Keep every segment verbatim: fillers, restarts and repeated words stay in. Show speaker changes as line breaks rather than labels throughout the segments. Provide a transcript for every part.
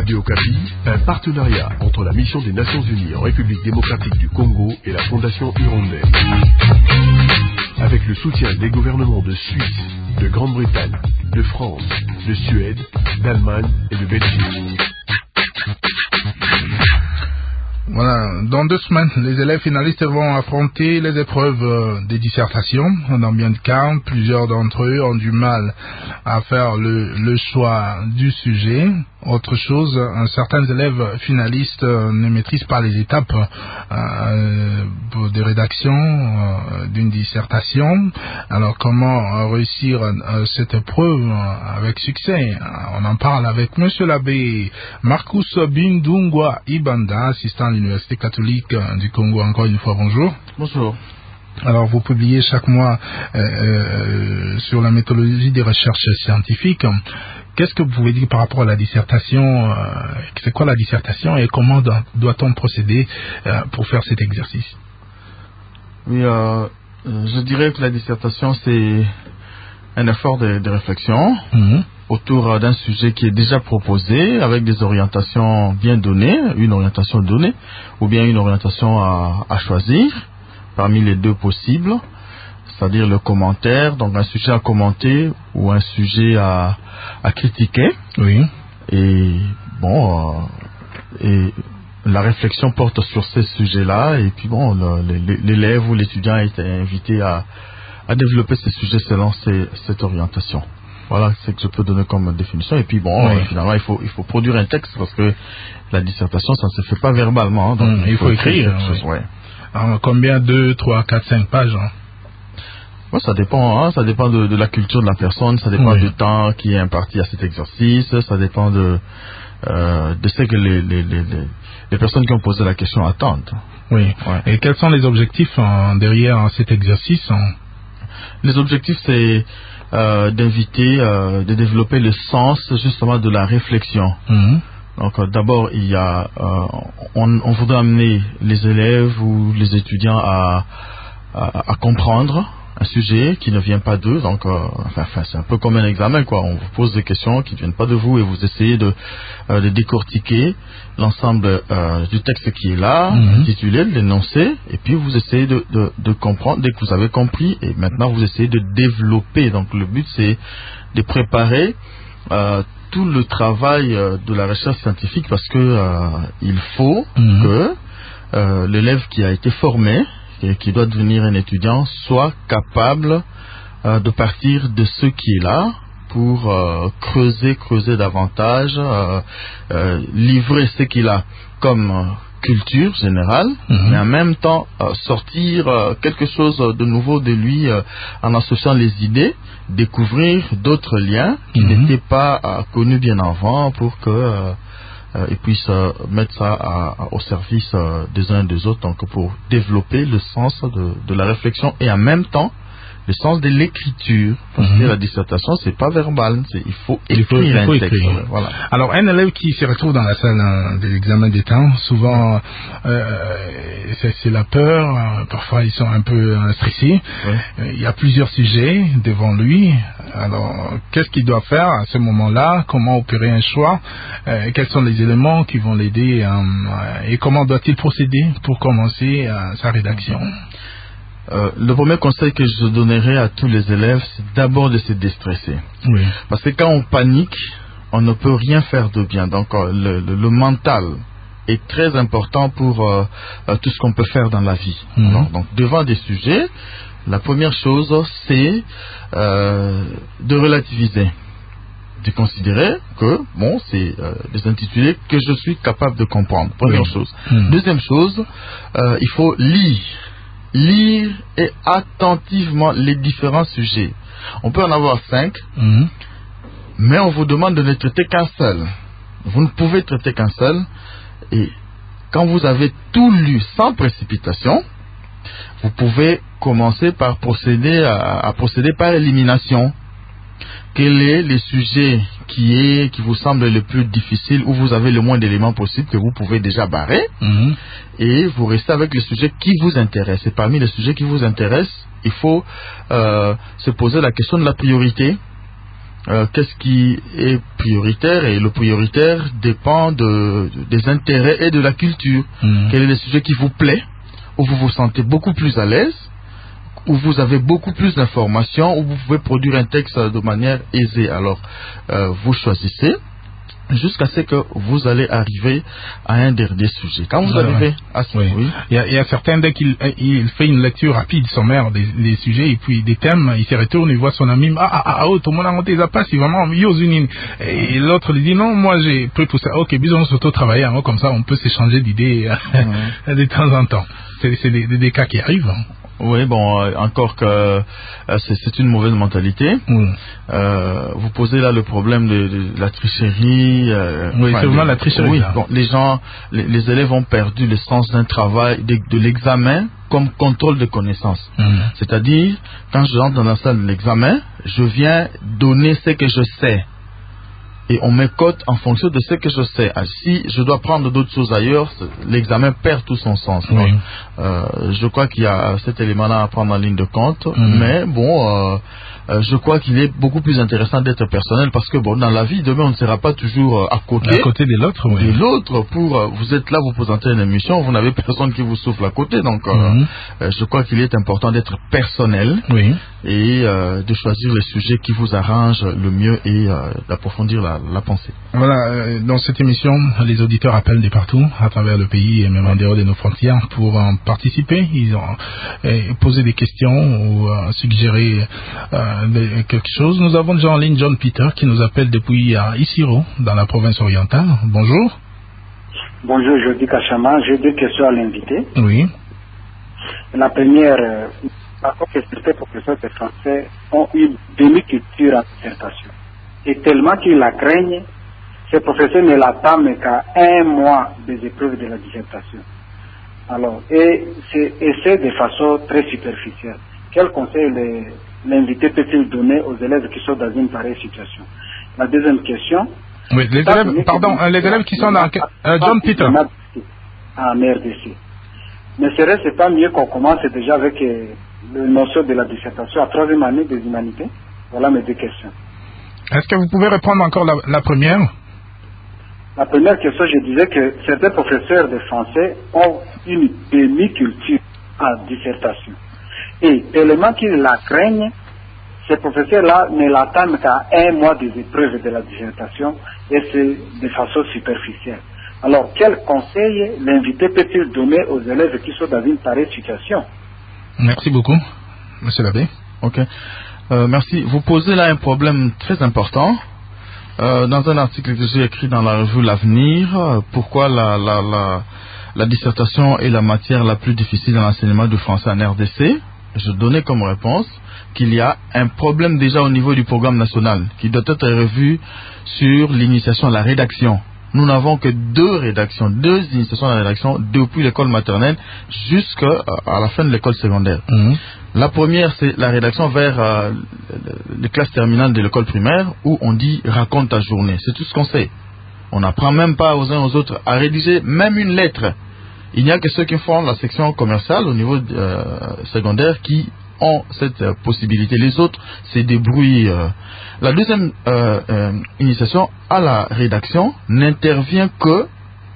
Radio Okapi, un partenariat entre la mission des Nations Unies en République démocratique du Congo et la Fondation Hirondelle. Avec le soutien des gouvernements de Suisse, de Grande-Bretagne, de France, de Suède, d'Allemagne et de Belgique.
Voilà, dans deux semaines, les élèves finalistes vont affronter les épreuves euh, des dissertations. Dans bien de cas, plusieurs d'entre eux ont du mal à faire le, le choix du sujet. Autre chose, euh, certains élèves finalistes euh, ne maîtrisent pas les étapes euh, de rédaction euh, d'une dissertation. Alors, comment euh, réussir euh, cette épreuve euh, avec succès? On en parle avec Monsieur l'abbé Marcus Bindungwa Ibanda, assistant à l'Université catholique du Congo. Encore une fois, bonjour.
Bonjour.
Alors, vous publiez chaque mois euh, euh, sur la méthodologie des recherches scientifiques. Qu'est-ce que vous pouvez dire par rapport à la dissertation? euh, C'est quoi la dissertation et comment doit, doit-on procéder euh, pour faire cet exercice?
Oui, euh, je dirais que la dissertation, c'est un effort de, de réflexion mmh. autour d'un sujet qui est déjà proposé avec des orientations bien données, une orientation donnée, ou bien une orientation à, à choisir parmi les deux possibles, c'est-à-dire le commentaire, donc un sujet à commenter ou un sujet à, à critiquer.
Oui.
Et bon, euh, et la réflexion porte sur ces sujets-là, et puis bon, l'élève ou l'étudiant est invité à, à développer ces sujets selon ces, cette orientation. Voilà ce que je peux donner comme définition. Et puis bon, oui. euh, finalement, il faut, il faut produire un texte parce que la dissertation, ça ne se fait pas verbalement. Hein, donc
mmh, il, il faut, faut écrire. écrire
oui. ouais.
Alors, combien? deux, trois, quatre, cinq pages hein?
Ouais, ça dépend, hein, ça dépend de, de la culture de la personne, ça dépend oui. du temps qui est imparti à cet exercice, ça dépend de, euh, de ce que les, les, les, les personnes qui ont posé la question attendent.
Oui. Ouais. Et quels sont les objectifs hein, derrière cet exercice hein?
Les objectifs, c'est euh, d'inviter, euh, de développer le sens justement de la réflexion.
Mmh.
Donc euh, d'abord, il y a, euh, on, on voudrait amener les élèves ou les étudiants à, à, à comprendre un sujet qui ne vient pas d'eux. Donc, euh, enfin, enfin, c'est un peu comme un examen, quoi. On vous pose des questions qui ne viennent pas de vous et vous essayez de, euh, de décortiquer l'ensemble euh, du texte qui est là, mm-hmm. intitulé, l'énoncé, et puis vous essayez de, de, de comprendre dès que vous avez compris, et maintenant vous essayez de développer. Donc, le but, c'est de préparer euh, tout le travail euh, de la recherche scientifique parce que euh, il faut mm-hmm. que euh, l'élève qui a été formé et qui doit devenir un étudiant soit capable euh, de partir de ce qui est là pour euh, creuser, creuser davantage, euh, euh, livrer ce qu'il a comme euh, culture générale, mm-hmm. mais en même temps euh, sortir euh, quelque chose de nouveau de lui euh, en associant les idées, découvrir d'autres liens qui mm-hmm. n'étaient pas euh, connus bien avant pour que euh, euh, ils puissent euh, mettre ça à, à, au service euh, des uns et des autres, donc pour développer le sens de, de la réflexion et en même temps le sens de l'écriture, parce mm-hmm. que la dissertation c'est pas verbal, c'est, il faut écrire il faut, il faut un texte. Écrire. Voilà.
Alors un élève qui se retrouve dans la salle hein, de l'examen d'État, souvent euh, c'est, c'est la peur, euh, parfois ils sont un peu euh, stressés, ouais. euh, il y a plusieurs sujets devant lui, alors qu'est-ce qu'il doit faire à ce moment-là, comment opérer un choix, euh, quels sont les éléments qui vont l'aider euh, et comment doit-il procéder pour commencer euh, sa rédaction?
Euh, le premier conseil que je donnerais à tous les élèves, c'est d'abord de se déstresser.
Oui.
Parce que quand on panique, on ne peut rien faire de bien. Donc euh, le, le, le mental est très important pour euh, euh, tout ce qu'on peut faire dans la vie. Mm-hmm. Alors, donc devant des sujets, la première chose, c'est euh, de relativiser. De considérer que, bon, c'est euh, des intitulés que je suis capable de comprendre. Première oui. chose. Mm-hmm. Deuxième chose, euh, il faut lire. Lire et attentivement les différents sujets. On peut en avoir cinq, mmh. mais on vous demande de ne traiter qu'un seul. Vous ne pouvez traiter qu'un seul. Et quand vous avez tout lu sans précipitation, vous pouvez commencer par procéder à, à procéder par élimination. Quel est le sujet qui est qui vous semble le plus difficile, où vous avez le moins d'éléments possibles que vous pouvez déjà barrer, mmh. et vous restez avec les sujets qui vous intéressent. Et parmi les sujets qui vous intéressent, il faut euh, se poser la question de la priorité. euh, qu'est-ce qui est prioritaire, et le prioritaire dépend de, des intérêts et de la culture. Mmh. Quel est le sujet qui vous plaît, où vous vous sentez beaucoup plus à l'aise, où vous avez beaucoup plus d'informations, où vous pouvez produire un texte de manière aisée. Alors, euh, vous choisissez jusqu'à ce que vous allez arriver à un dernier sujet. Quand vous ouais, arrivez ouais. à ce
oui. oui. Il, y a, il y a certains, dès qu'il il fait une lecture rapide, sommaire des, des sujets et puis des thèmes, il se retourne, il voit son ami, ah, ah, ah, oh, tout le monde a monté les appâts, c'est vraiment, yosunine. Et l'autre lui dit, non, moi j'ai pris tout ça. Ok, bisous, on s'auto-travaille, hein, comme ça on peut s'échanger d'idées ouais. de temps en temps. C'est, c'est des, des cas qui arrivent. Hein.
Oui, bon, euh, encore que euh, c'est, c'est une mauvaise mentalité. Mm. Euh, vous posez là le problème de, de la tricherie. Euh,
oui, c'est vraiment la tricherie.
Oui, bon, les gens, les, les élèves ont perdu le sens d'un travail, de, de l'examen comme contrôle de connaissances. Mm. C'est-à-dire, quand je rentre dans la salle de l'examen, je viens donner ce que je sais. Et on me cote en fonction de ce que je sais. Si je dois prendre d'autres choses ailleurs, l'examen perd tout son sens. Oui. Donc, euh, je crois qu'il y a cet élément-là à prendre en ligne de compte. Mmh. Mais bon, euh, euh, je crois qu'il est beaucoup plus intéressant d'être personnel, parce que bon, dans la vie, demain, on ne sera pas toujours euh, à côté.
À côté de l'autre, oui.
De l'autre, pour euh, vous êtes là, vous présentez une émission, vous n'avez personne qui vous souffle à côté. Donc, euh, mmh. euh, je crois qu'il est important d'être personnel. Oui. Et euh, de choisir les sujets qui vous arrangent le mieux et euh, d'approfondir la, la pensée.
Voilà, euh, dans cette émission, les auditeurs appellent de partout, à travers le pays et même en dehors de nos frontières, pour en participer. Ils ont euh, posé des questions ou euh, suggéré euh, de, quelque chose. Nous avons déjà en ligne John Peter qui nous appelle depuis à Isiro, dans la province orientale. Bonjour.
Bonjour, Jody Kachama. J'ai deux questions à l'invité.
Oui.
La première... Euh, Par contre, certains professeurs de français ont une demi-culture en dissertation. Et tellement qu'ils la craignent, ces professeurs ne l'attendent qu'à un mois des épreuves de la dissertation. Alors, et c'est, et c'est de façon très superficielle. Quel conseil les, l'invité peut-il donner aux élèves qui sont dans une pareille situation? La deuxième question.
Oui, les élèves, pardon, les élèves qui sont dans... Euh, John Peter.
En R D C. Mais serait-ce pas mieux qu'on commence déjà avec... Euh, le notion de la dissertation à troisième année des humanités? Voilà mes deux questions.
Est-ce que vous pouvez répondre encore la, la première?
La première question, je disais que certains professeurs de français ont une demi-culture en dissertation. Et tellement qu'ils la craignent, ces professeurs-là ne l'attendent qu'à un mois des épreuves de la dissertation, et c'est de façon superficielle. Alors, quel conseil l'invité peut-il donner aux élèves qui sont dans une pareille situation?
Merci beaucoup, Monsieur l'abbé.
Ok, euh, merci. Vous posez là un problème très important. Euh, dans un article que j'ai écrit dans la revue L'Avenir, euh, pourquoi la, la, la, la dissertation est la matière la plus difficile dans l'enseignement du français en R D C, je donnais comme réponse qu'il y a un problème déjà au niveau du programme national qui doit être revu sur l'initiation à la rédaction. Nous n'avons que deux rédactions, deux initiations à la rédaction depuis l'école maternelle jusqu'à la fin de l'école secondaire. Mmh. La première, c'est la rédaction vers euh, les classes terminales de l'école primaire où on dit « raconte ta journée ». C'est tout ce qu'on sait. On n'apprend même pas aux uns aux autres à rédiger même une lettre. Il n'y a que ceux qui font la section commerciale au niveau euh, secondaire qui ont cette euh, possibilité. Les autres se débrouillent. Euh. La deuxième euh, euh, initiation à la rédaction n'intervient que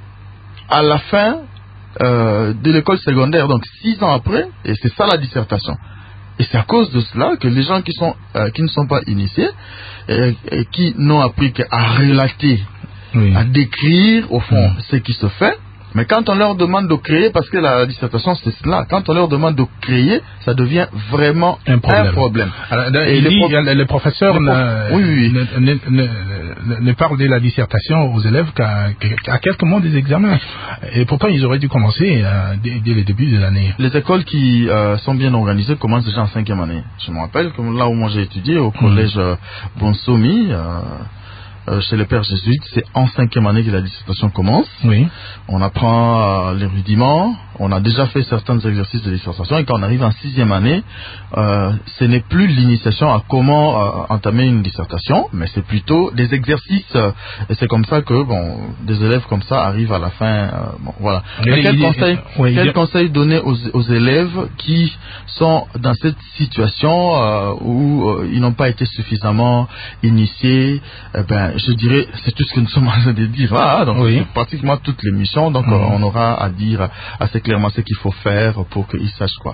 à la fin euh, de l'école secondaire, donc six ans après, et c'est ça la dissertation. Et c'est à cause de cela que les gens qui sont euh, qui ne sont pas initiés et, et qui n'ont appris qu'à relater, oui. à décrire au fond mmh. ce qui se fait. Mais quand on leur demande de créer, parce que la dissertation c'est cela, quand on leur demande de créer, ça devient vraiment un problème. Un problème.
Alors, et il les, dit, prof... les professeurs les prof... ne, oui, oui. Ne, ne, ne, ne parlent de la dissertation aux élèves qu'à, qu'à quelques mois des examens. Et pourtant, ils auraient dû commencer euh, dès, dès le début de l'année.
Les écoles qui euh, sont bien organisées commencent déjà en cinquième année. Je me rappelle, comme là où moi j'ai étudié, au collège mmh. euh, Bonsomi, euh, Euh, chez les pères jésuites, c'est en cinquième année que la dissertation commence. Oui. On apprend euh, les rudiments, on a déjà fait certains exercices de dissertation et quand on arrive en sixième année, euh, ce n'est plus l'initiation à comment euh, entamer une dissertation, mais c'est plutôt des exercices. Euh, et c'est comme ça que bon, des élèves comme ça arrivent à la fin. Euh, bon, voilà. Mais quel conseil, oui, quel conseil donner aux, aux élèves qui sont dans cette situation euh, où euh, ils n'ont pas été suffisamment initiés? Eh ben, je dirais, c'est tout ce que nous sommes en train de dire. Ah, donc oui. C'est pratiquement toute l'émission. Donc mmh. euh, on aura à dire assez clairement ce qu'il faut faire pour qu'ils sachent quoi.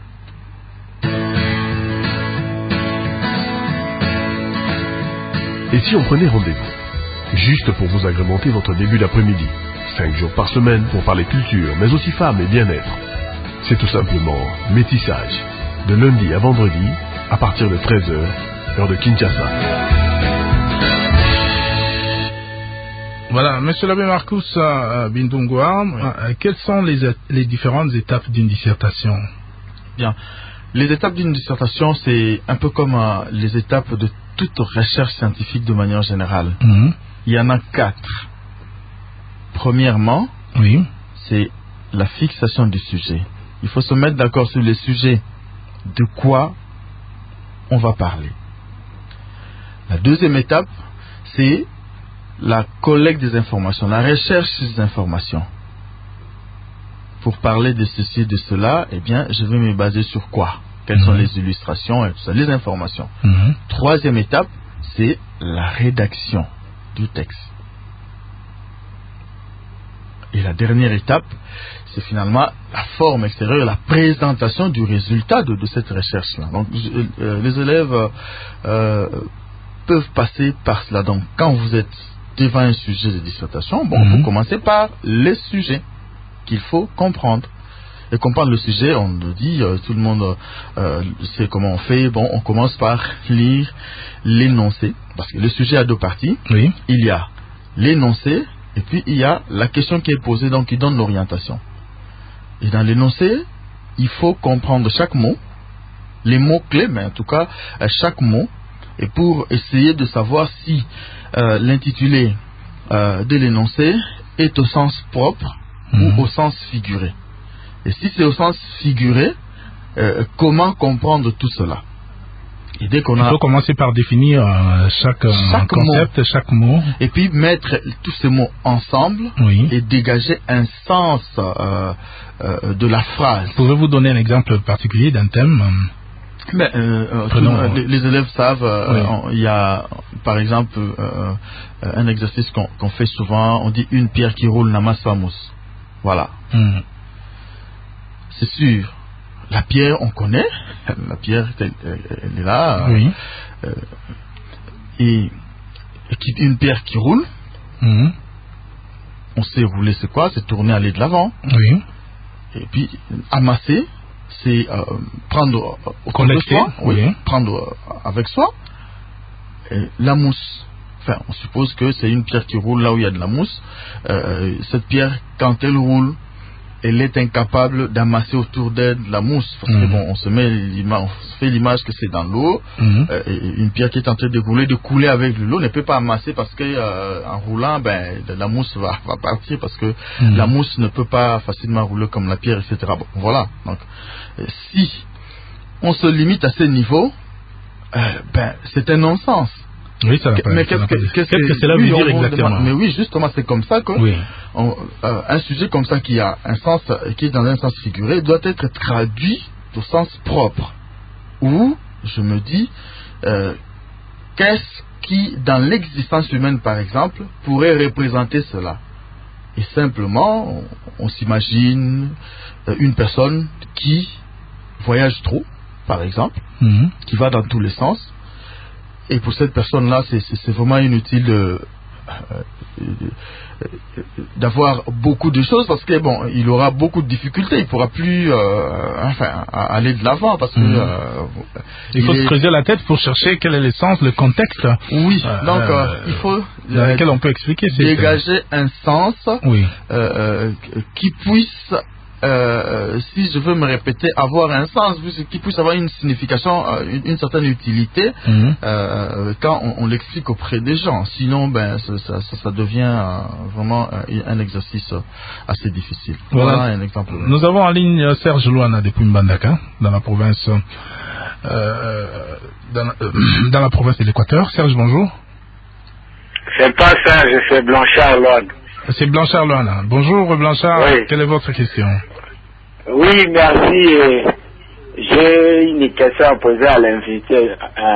Et si on prenait rendez-vous, juste pour vous agrémenter votre début d'après-midi, cinq jours par semaine pour parler culture, mais aussi femmes et bien-être. C'est tout simplement Métissage, de lundi à vendredi, à partir de treize heures, heure de Kinshasa.
Voilà, Monsieur l'abbé Marcus euh, Bindungwa, oui. euh, quelles sont les, les différentes étapes d'une dissertation?
Bien, les étapes d'une dissertation, c'est un peu comme euh, les étapes de toute recherche scientifique de manière générale. Mmh. Il y en a quatre. Premièrement, oui. c'est la fixation du sujet. Il faut se mettre d'accord sur le sujet de quoi on va parler. La deuxième étape, c'est la collecte des informations, la recherche des informations. Pour parler de ceci et de cela, eh bien, je vais me baser sur quoi? Quelles mmh. sont les illustrations et tout ça, les informations. Mmh. Troisième étape, c'est la rédaction du texte. Et la dernière étape, c'est finalement la forme extérieure, la présentation du résultat de, de cette recherche-là. Donc, je, euh, les élèves euh, peuvent passer par cela. Donc, quand vous êtes devant un sujet de dissertation, bon, mmh. vous commencez par les sujets qu'il faut comprendre. Et comprendre le sujet, on le dit, euh, tout le monde euh, sait comment on fait. Bon, on commence par lire l'énoncé, parce que le sujet a deux parties. Oui. Il y a l'énoncé, et puis il y a la question qui est posée, donc qui donne l'orientation. Et dans l'énoncé, il faut comprendre chaque mot, les mots clés, mais en tout cas chaque mot, et pour essayer de savoir si euh, l'intitulé euh, de l'énoncé est au sens propre mmh. ou au sens figuré. Et si c'est au sens figuré, euh, comment comprendre tout cela? Et dès qu'on
Il
a...
faut commencer par définir euh, chaque, chaque concept, mot. chaque mot.
Et puis mettre tous ces mots ensemble oui. et dégager un sens euh, euh, de la phrase.
Pouvez-vous donner un exemple particulier d'un thème?
Mais, euh, Prenons, tout, les, les élèves savent, euh, oui. on, il y a par exemple euh, un exercice qu'on, qu'on fait souvent, on dit une pierre qui roule n'amasse pas mousse. Voilà. Hum. C'est sûr. La pierre, on connaît. La pierre, elle, elle est là. Oui. Euh, et, et une pierre qui roule, mmh. on sait rouler, c'est quoi? C'est tourner, aller de l'avant. Oui. Et puis, amasser, c'est euh, prendre autour de soi, oui, oui. prendre euh, avec soi. Et la mousse. Enfin, on suppose que c'est une pierre qui roule là où il y a de la mousse. Euh, cette pierre, quand elle roule, elle est incapable d'amasser autour d'elle de la mousse. Parce mmh. que bon, on se met l'image, on se fait l'image que c'est dans l'eau. Mmh. Euh, et une pierre qui est en train de rouler, de couler avec l'eau, ne peut pas amasser parce que euh, en roulant, ben, la mousse va, va partir parce que mmh. la mousse ne peut pas facilement rouler comme la pierre, et cetera. Bon, voilà. Donc, euh, si on se limite à ce niveau, euh, ben, c'est un non-sens.
Oui, ça n'a pas,
mais qu'est-ce que, qu'est-ce
qu'est-ce que, que cela
oui,
veut dire exactement?
Demande, mais oui, justement, c'est comme ça que oui. on, euh, un sujet comme ça qui a un sens, qui est dans un sens figuré, doit être traduit au sens propre. Ou, je me dis, euh, qu'est-ce qui, dans l'existence humaine, par exemple, pourrait représenter cela? Et simplement, on, on s'imagine euh, une personne qui voyage trop, par exemple, mm-hmm. qui va dans tous les sens. Et pour cette personne-là, c'est, c'est, c'est vraiment inutile de, euh, d'avoir beaucoup de choses parce que bon, il aura beaucoup de difficultés. Il pourra plus, euh, enfin, aller de l'avant parce que mmh. euh,
il faut il se est... creuser la tête pour chercher quel est le sens, le contexte.
Oui, euh, donc euh, il faut
dans lequel on peut expliquer
dégager un sens, oui. euh, qui puisse euh, si je veux me répéter, avoir un sens, qu'il puisse avoir une signification, euh, une, une certaine utilité mmh. euh, quand on, on l'explique auprès des gens. Sinon, ben, ça, ça, ça devient euh, vraiment euh, un exercice assez difficile.
Voilà,
voilà un exemple.
Nous avons en ligne Serge Louana depuis Mbandaka, dans la province, euh, dans, euh, dans la province de l'Équateur. Serge, bonjour.
C'est pas Serge, c'est Blanchard Louana.
C'est Blanchard Louana. Bonjour Blanchard, oui. Quelle est votre question?
Oui, merci. J'ai une question à poser à l'invité.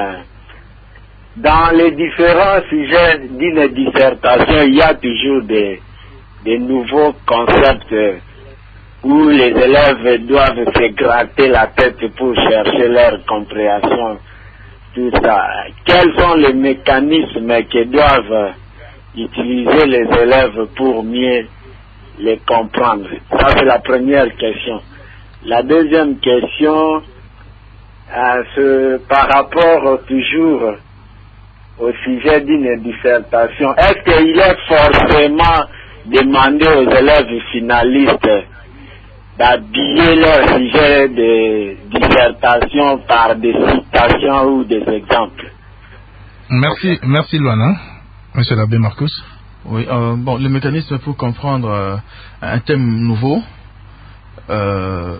Dans les différents sujets d'une dissertation, il y a toujours des, des nouveaux concepts où les élèves doivent se gratter la tête pour chercher leur compréhension, tout ça. Quels sont les mécanismes que doivent utiliser les élèves pour mieux les comprendre? Ça, c'est la première question. La deuxième question, euh, c'est par rapport toujours au sujet d'une dissertation. Est-ce qu'il est forcément demandé aux élèves finalistes d'habiller leur sujet de dissertation par des citations ou des exemples?
Merci, merci Luana. Monsieur l'abbé Marcus.
Oui, euh, bon, le mécanisme pour comprendre euh, un thème nouveau, euh,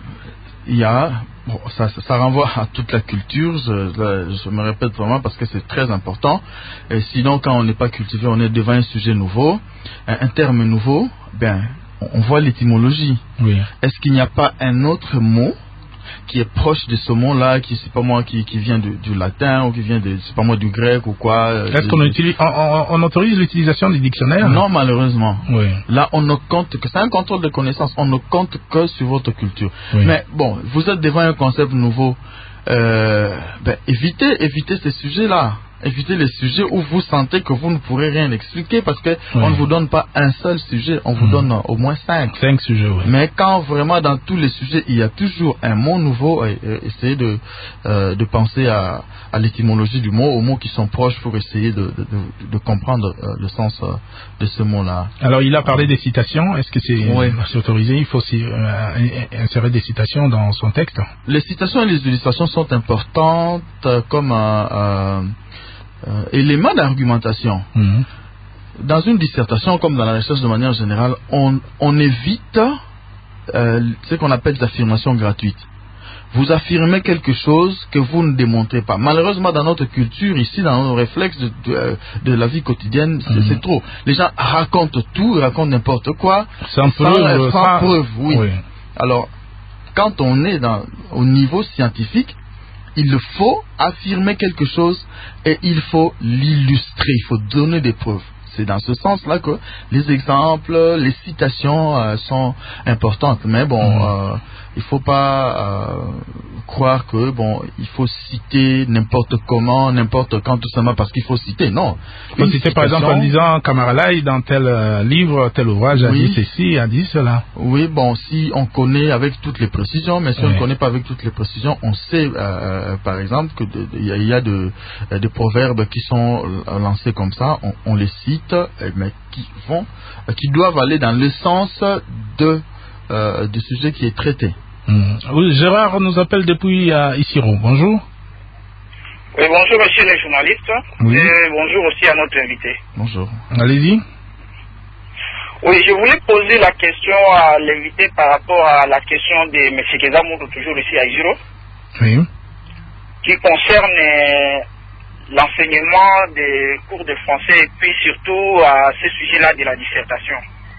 il y a, bon, ça, ça renvoie à toute la culture, je, je me répète vraiment parce que c'est très important. Et sinon, quand on n'est pas cultivé, on est devant un sujet nouveau, un, un terme nouveau, ben, on, on voit l'étymologie.
Oui.
Est-ce qu'il n'y a pas un autre mot qui est proche de ce mot-là, qui c'est pas moi, qui, qui vient du, du latin ou qui vient de, c'est pas moi, du grec ou quoi.
Est-ce qu'on utilise, on, on, on autorise l'utilisation des dictionnaires?
Non, malheureusement.
Oui.
Là, on ne compte que, c'est un contrôle de connaissances, on ne compte que sur votre culture.
Oui.
Mais bon, vous êtes devant un concept nouveau, euh, ben, évitez, évitez ces sujets-là. Évitez les sujets où vous sentez que vous ne pourrez rien expliquer parce que oui. on ne vous donne pas un seul sujet, on vous mmh. donne au moins cinq.
Cinq sujets, oui.
Mais quand vraiment dans tous les sujets il y a toujours un mot nouveau, et, et, essayez de, euh, de penser à, à l'étymologie du mot, aux mots qui sont proches pour essayer de, de, de, de comprendre euh, le sens euh, de ce mot-là.
Alors il a parlé des citations, est-ce que c'est oui. autorisé? Il faut aussi euh, insérer des citations dans son texte?
Les citations et les illustrations sont importantes euh, comme un... Euh, Euh, élément d'argumentation.
Mmh.
Dans une dissertation, comme dans la recherche de manière générale, on, on évite euh, ce qu'on appelle des affirmations gratuites. Vous affirmez quelque chose que vous ne démontrez pas. Malheureusement, dans notre culture, ici, dans nos réflexes de, de, de la vie quotidienne, c'est, mmh. c'est trop. Les gens racontent tout, racontent n'importe quoi,
sans, sans preuve.
Sans
sans...
preuve, oui.
oui.
Alors, quand on est dans, au niveau scientifique, il faut affirmer quelque chose et il faut l'illustrer, il faut donner des preuves. C'est dans ce sens-là que les exemples, les citations euh, sont importantes. Mais bon, mmh. euh, il ne faut pas euh, croire que bon, il faut citer n'importe comment, n'importe quand, tout simplement parce qu'il faut citer. Non.
Il faut citer citation... par exemple en disant Camaralai dans tel euh, livre, tel ouvrage, a oui. dit ceci, a dit cela.
Oui, bon, si on connaît avec toutes les précisions, mais si oui. on ne connaît pas avec toutes les précisions, on sait euh, par exemple que il y, y a de, de, de proverbes qui sont lancés comme ça, on, on les cite, mais qui vont, qui doivent aller dans le sens de Euh, du sujet qui est traité.
Mmh. Oui, Gérard nous appelle depuis euh, Isiro. Bonjour.
Oui, bonjour monsieur le journaliste.
Oui.
Et bonjour aussi à notre invité.
Bonjour.
Allez-y.
Oui, je voulais poser la question à l'invité par rapport à la question de M. Kezamoudou, toujours ici à Isiro.
Oui.
Qui concerne euh, l'enseignement des cours de français et puis surtout à ce sujet-là de la dissertation.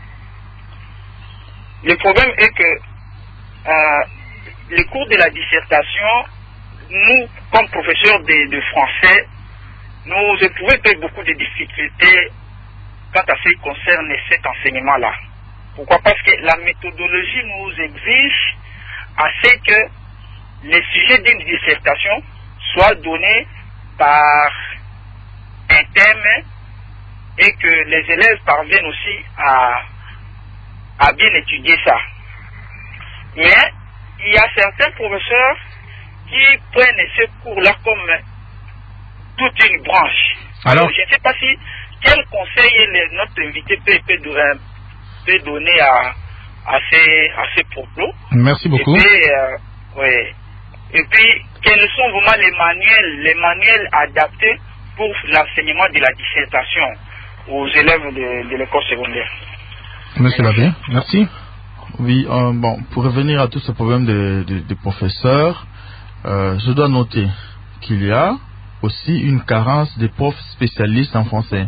Le problème est que euh, les cours de la dissertation, nous, comme professeurs de, de français, nous éprouvons beaucoup de difficultés quant à ce qui concerne cet enseignement-là. Pourquoi? Parce que la méthodologie nous exige à ce que les sujets d'une dissertation soient donnés par un thème et que les élèves parviennent aussi à à bien étudier ça. Mais il y a certains professeurs qui prennent ce cours-là comme toute une branche. Alors, Alors je ne sais pas si quel conseil le, notre invité peut, peut, peut donner à, à ces, à ces propos.
Merci beaucoup.
Et puis, euh, oui. Et puis, quels sont vraiment les manuels, les manuels adaptés pour l'enseignement de la dissertation aux élèves de, de l'école secondaire?
Monsieur Labbé, merci.
Oui, euh, bon, pour revenir à tout ce problème des de, de professeurs, euh, je dois noter qu'il y a aussi une carence des profs spécialistes en français.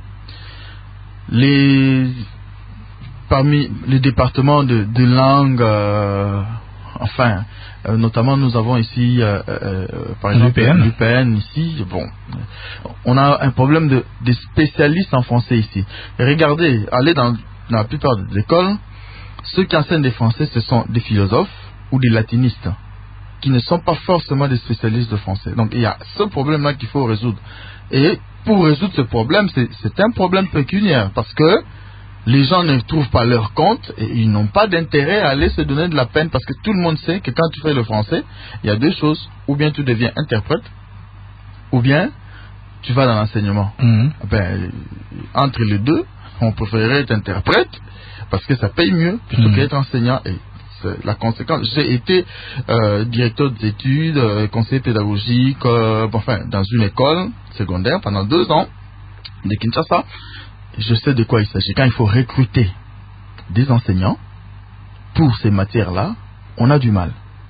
Les, parmi les départements de, de langue, euh, enfin, euh, notamment nous avons ici, euh, euh, par exemple, l'U P N ici, bon, on a un problème de, de spécialistes en français ici. Et regardez, allez dans, dans la plupart des écoles, ceux qui enseignent des français, ce sont des philosophes ou des latinistes, qui ne sont pas forcément des spécialistes de français. Donc il y a ce problème-là qu'il faut résoudre. Et pour résoudre ce problème, c'est un problème pécuniaire, parce que les gens ne trouvent pas leur compte et ils n'ont pas d'intérêt à aller se donner de la peine, parce que tout le monde sait que quand tu fais le français, il y a deux choses. Ou bien tu deviens interprète, ou bien tu vas dans l'enseignement. Mmh. Ben, entre les deux, on préférerait être interprète, parce que ça paye mieux plutôt mmh. qu'être enseignant. Et la conséquence, j'ai été euh, directeur d'études, euh, conseiller pédagogique, euh, enfin, dans une école secondaire pendant deux ans de Kinshasa. Je sais de quoi il s'agit. Quand il faut recruter des enseignants pour ces matières-là, on a du mal.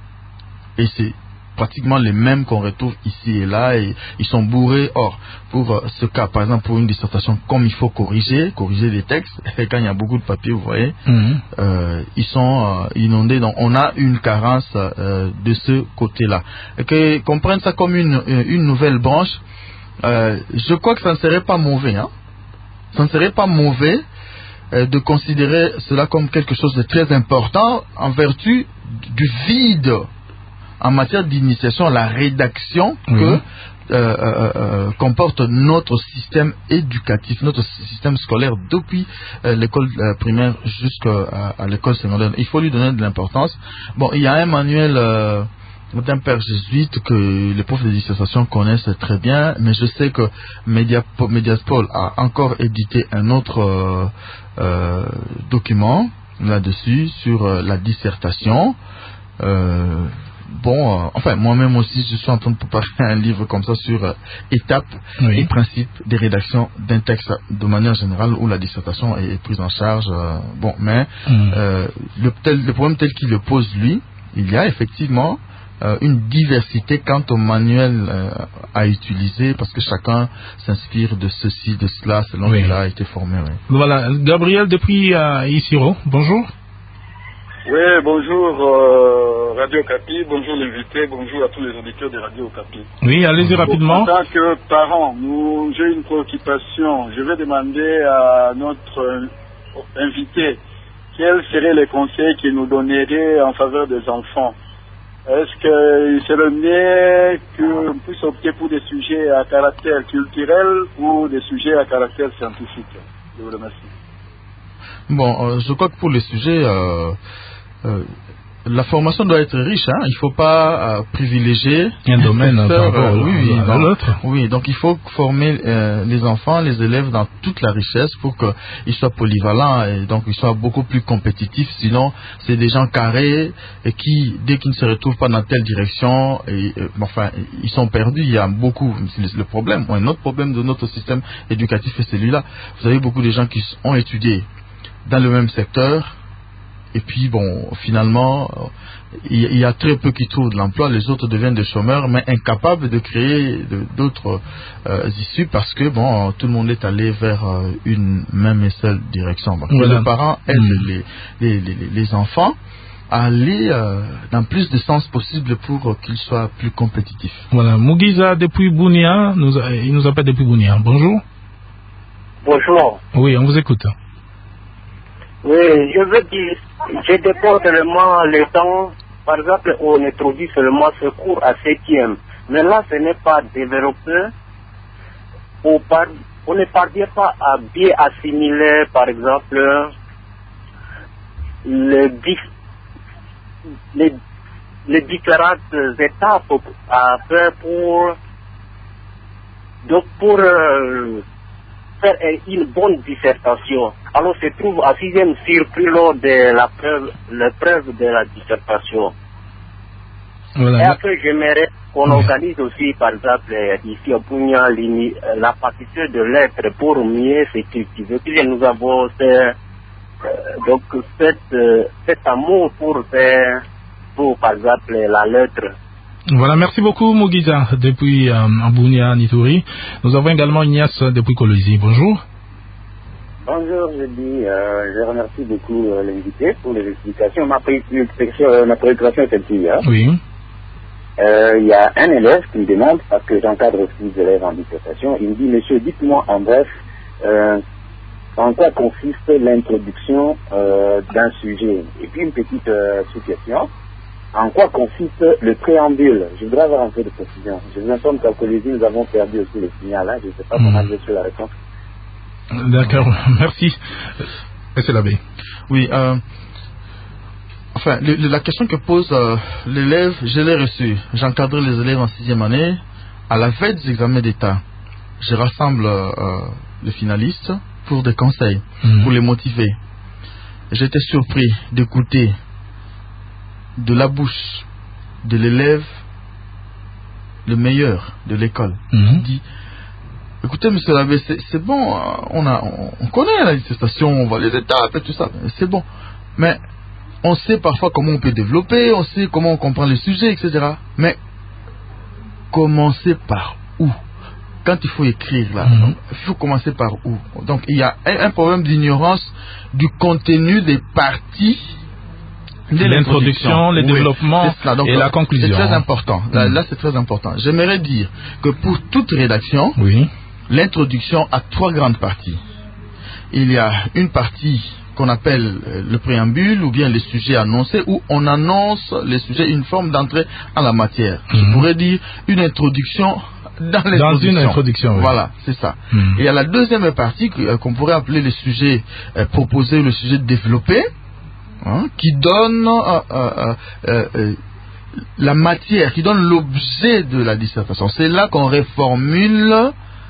Et c'est pratiquement les mêmes qu'on retrouve ici et là, et ils sont bourrés. Or, pour euh, ce cas, par exemple, pour une dissertation, comme il faut corriger, corriger les textes, et quand il y a beaucoup de papier, vous voyez, mmh. euh, ils sont euh, inondés. Donc, on a une carence euh, de ce côté-là. Et que qu'on prenne ça comme une, une nouvelle branche, euh, je crois que ça ne serait pas mauvais, hein. Ça ne serait pas mauvais euh, de considérer cela comme quelque chose de très important en vertu du vide en matière d'initiation à la rédaction oui. que euh, euh, euh, comporte notre système éducatif, notre système scolaire depuis euh, l'école euh, primaire jusqu'à à l'école secondaire. Il faut lui donner de l'importance. Bon, il y a un manuel euh, d'un père jésuite que les profs de dissertation connaissent très bien, mais je sais que Mediapol, Mediapol a encore édité un autre euh, euh, document là-dessus sur euh, la dissertation. Euh, Bon, euh, enfin, moi-même aussi, je suis en train de préparer un livre comme ça sur euh, étapes oui. et principes des rédactions d'un texte de manière générale où la dissertation est, est prise en charge. Euh, bon, mais mmh. euh, le, tel, le problème tel qu'il le pose lui, il y a effectivement euh, une diversité quant au manuel euh, à utiliser, parce que chacun s'inspire de ceci, de cela, selon oui. qu'il a été formé. Oui.
Voilà, Gabriel depuis euh, Isiro, bonjour.
Oui, bonjour euh, Radio Okapi, bonjour l'invité, bonjour à tous les auditeurs de Radio Okapi.
Oui, allez-y rapidement.
En tant que parent, nous, j'ai une préoccupation. Je vais demander à notre euh, invité quels seraient les conseils qu'il nous donnerait en faveur des enfants. Est-ce qu'il serait mieux qu'on puisse opter pour des sujets à caractère culturel ou des sujets à caractère scientifique? Je vous remercie.
Bon, euh, je crois que pour les sujets... Euh Euh, la formation doit être riche, hein. Il ne faut pas euh, privilégier
un domaine par rapport
euh, oui, oui,
à l'autre.
Oui, donc il faut former euh, les enfants, les élèves dans toute la richesse pour qu'ils soient polyvalents et donc ils soient beaucoup plus compétitifs. Sinon, c'est des gens carrés et qui, dès qu'ils ne se retrouvent pas dans telle direction, et, et, enfin, ils sont perdus. Il y a beaucoup, c'est le problème. Un autre problème de notre système éducatif est celui-là. Vous avez beaucoup de gens qui ont étudié dans le même secteur. Et puis, bon, finalement, il y, y a très peu qui trouvent de l'emploi, les autres deviennent des chômeurs, mais incapables de créer d'autres euh, issues parce que, bon, tout le monde est allé vers euh, une même et seule direction. Donc, voilà. Les parents aident mmh. les, les, les, les enfants à aller euh, dans plus de sens possible pour euh, qu'ils soient plus compétitifs.
Voilà, Mugiza depuis Bunia, nous a, il nous appelle depuis Bunia. Bonjour.
Bonjour.
Oui, on vous écoute.
Oui, je veux dire, je dépose seulement le temps, par exemple, on introduit seulement ce cours à septième, mais là ce n'est pas développé, on, par, on ne parvient pas à bien assimiler, par exemple, les, les, les différentes étapes à faire pour, donc pour, euh, faire une bonne dissertation. Alors se trouve à sixième surpris lors de la preuve, l'épreuve de la dissertation. Voilà. Et après, j'aimerais qu'on oui. organise aussi, par exemple, ici au Pugna, la partition de lettres pour mieux se cultiver. Puis nous avons fait, euh, donc cet, euh, cet amour pour faire, pour, par exemple, la lettre.
Voilà, merci beaucoup Mugiza depuis euh, Bunia, Nituri. Nous avons également Ignace depuis Kolwezi. Bonjour.
Bonjour, je dis, euh, je remercie beaucoup euh, l'invité pour les explications. Ma préoccupation, ma préoccupation est celle-ci. Hein.
Oui.
Il euh, y a un élève qui me demande, parce que j'encadre aussi des élèves en dissertation, il me dit, monsieur, dites-moi en bref, euh, en quoi consiste l'introduction euh, d'un sujet. Et puis une petite euh, sous-question. En quoi consiste le préambule? Je voudrais avoir un peu de précision. Je vous informe qu'à Kolwezi, nous avons perdu aussi le signal. Hein. Je ne sais pas comment j'ai su la réponse.
D'accord, merci. Et c'est l'abbé.
Oui, euh, enfin, le, la question que pose euh, l'élève, je l'ai reçue. J'encadre les élèves en sixième année. À la veille des examens d'État, je rassemble euh, les finalistes pour des conseils, mmh. pour les motiver. J'étais surpris d'écouter de la bouche de l'élève le meilleur de l'école. Mmh. Il dit, écoutez monsieur l'abbé, c'est bon, on, a, on, on connaît la dissertation, on voit les étapes et tout ça, c'est bon. Mais on sait parfois comment on peut développer, on sait comment on comprend les sujets, et cetera. Mais commencer par où? Quand il faut écrire là, mmh. donc, il faut commencer par où? Donc il y a un, un problème d'ignorance du contenu des parties de
l'introduction, le oui, développement donc, et la conclusion.
C'est très important. Mmh. Là, là c'est très important. J'aimerais dire que pour toute rédaction,
oui.
l'introduction a trois grandes parties. Il y a une partie qu'on appelle le préambule ou bien les sujets annoncés, où on annonce les sujets, une forme d'entrée en la matière. Mmh. Je pourrais dire une introduction dans l'introduction.
Dans une introduction, oui.
Voilà, c'est ça. Mmh. Et il y a la deuxième partie qu'on pourrait appeler le sujet euh, proposé ou le sujet développé, hein, qui donne euh, euh, euh, euh, la matière, qui donne l'objet de la dissertation. C'est là qu'on reformule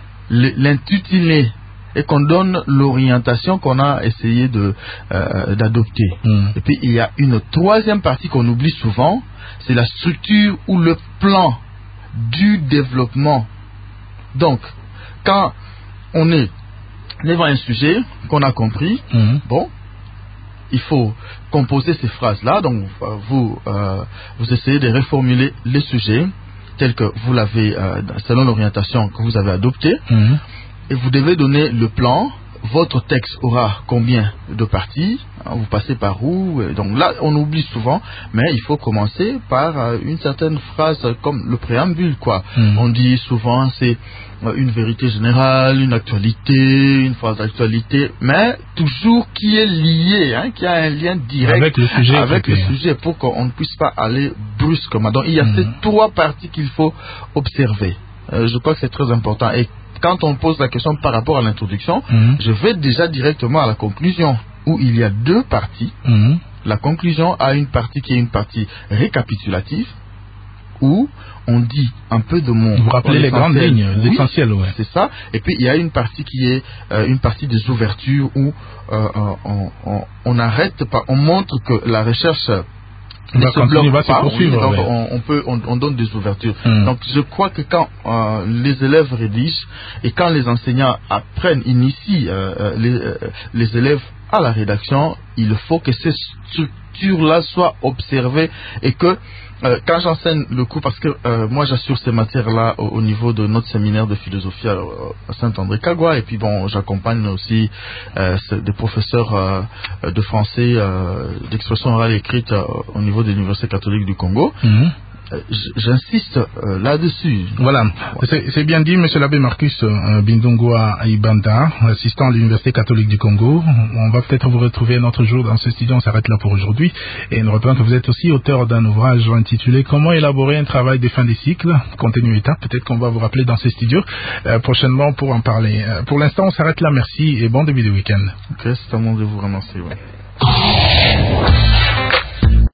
l'intitulé et qu'on donne l'orientation qu'on a essayé de euh, d'adopter. Mmh. Et puis il y a une troisième partie qu'on oublie souvent, c'est la structure ou le plan du développement. Donc, quand on est devant un sujet qu'on a compris, mmh. bon, il faut composer ces phrases-là. Donc, vous euh, vous essayez de reformuler les sujets tels que vous l'avez, euh, selon l'orientation que vous avez adoptée. Mmh. Et vous devez donner le plan. Votre texte aura combien de parties, vous passez par où? Donc là, on oublie souvent, mais il faut commencer par euh, une certaine phrase comme le préambule, quoi. Mmh. On dit souvent c'est euh, une vérité générale, une actualité, une phrase d'actualité, mais toujours qui est liée, hein, qui a un lien direct
avec le sujet,
avec le sujet pour qu'on ne puisse pas aller brusquement. Donc il y a mmh. ces trois parties qu'il faut observer. Euh, je crois que c'est très important. Et quand on pose la question par rapport à l'introduction, mmh. je vais déjà directement à la conclusion, où il y a deux parties. Mmh. La conclusion a une partie qui est une partie récapitulative, où on dit un peu de mon...
Vous rappelez les grandes lignes,
oui,
l'essentiel, ouais.
C'est ça. Et puis il y a une partie qui est euh, une partie des ouvertures, où euh, on, on, on arrête, pas, on montre que la recherche...
Va continuer, va se poursuivre.
Oui, donc
ouais.
on, on, peut, on, on donne des ouvertures.
Mmh.
Donc je crois que quand euh, les élèves rédigent et quand les enseignants apprennent, initient euh, les, euh, les élèves à la rédaction, il faut que ces structures-là soient observées et que euh, quand j'enseigne le cours, parce que euh, moi j'assure ces matières-là au, au niveau de notre séminaire de philosophie à, à Saint-André-Cagua, et puis bon, j'accompagne aussi euh, des professeurs euh, de français euh, d'expression orale et écrite euh, au niveau de l'Université catholique du Congo. Mmh. J'insiste euh, là-dessus.
Voilà, c'est bien dit, monsieur l'abbé Marcus euh, Bindungwa Ibanda, assistant à l'Université catholique du Congo. On va peut-être vous retrouver un autre jour dans ce studio, on s'arrête là pour aujourd'hui. Et nous rappelons que vous êtes aussi auteur d'un ouvrage intitulé « Comment élaborer un travail de fin de cycle ?» Contenu étape, peut-être qu'on va vous rappeler dans ce studio euh, prochainement pour en parler. Euh, pour l'instant, on s'arrête là, merci et bon début de week-end.
Ok, c'est à moi de vous remercier. Ouais.